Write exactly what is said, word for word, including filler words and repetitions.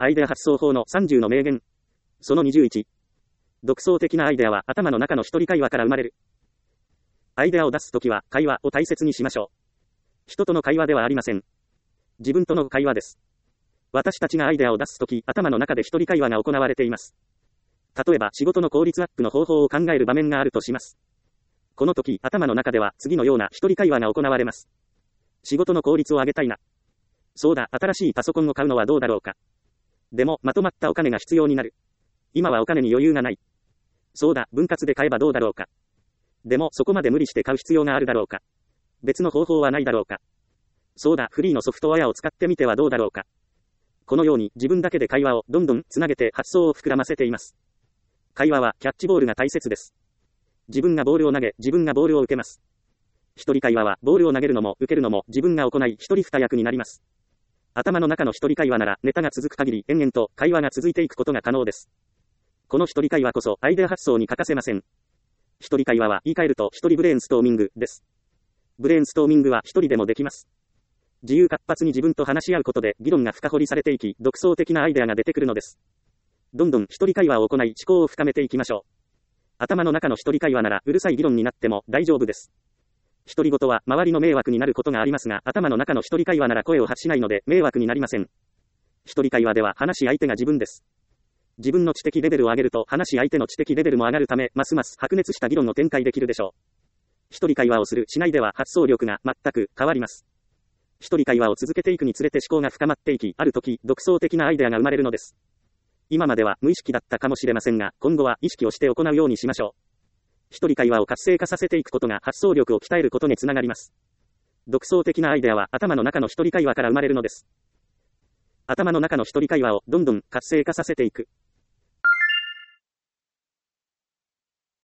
アイデア発想法のさんじゅうの名言。そのにじゅういち。独創的なアイデアは頭の中の一人会話から生まれる。アイデアを出すときは会話を大切にしましょう。人との会話ではありません。自分との会話です。私たちがアイデアを出すとき、頭の中で一人会話が行われています。例えば仕事の効率アップの方法を考える場面があるとします。この時、頭の中では次のような一人会話が行われます。仕事の効率を上げたいな。そうだ、新しいパソコンを買うのはどうだろうか。でも、まとまったお金が必要になる。今はお金に余裕がない。そうだ、分割で買えばどうだろうか。でも、そこまで無理して買う必要があるだろうか。別の方法はないだろうか。そうだ、フリーのソフトウェアを使ってみてはどうだろうか。このように自分だけで会話をどんどんつなげて発想を膨らませています。会話はキャッチボールが大切です。自分がボールを投げ、自分がボールを受けます。一人会話はボールを投げるのも受けるのも自分が行い一人二役になります。頭の中の一人会話ならネタが続く限り延々と会話が続いていくことが可能です。この一人会話こそアイデア発想に欠かせません。一人会話は言い換えると一人ブレインストーミングです。ブレインストーミングは一人でもできます。自由活発に自分と話し合うことで議論が深掘りされていき、独創的なアイデアが出てくるのです。どんどん一人会話を行い思考を深めていきましょう。頭の中の一人会話ならうるさい議論になっても大丈夫です。独り言は周りの迷惑になることがありますが、頭の中の一人会話なら声を発しないので迷惑になりません。一人会話では話し相手が自分です。自分の知的レベルを上げると話し相手の知的レベルも上がるため、ますます白熱した議論を展開できるでしょう。一人会話をするしないでは発想力が全く変わります。一人会話を続けていくにつれて思考が深まっていき、ある時独創的なアイデアが生まれるのです。今までは無意識だったかもしれませんが、今後は意識をして行うようにしましょう。一人会話を活性化させていくことが発想力を鍛えることにつながります。独創的なアイデアは頭の中の一人会話から生まれるのです。頭の中の一人会話をどんどん活性化させていく。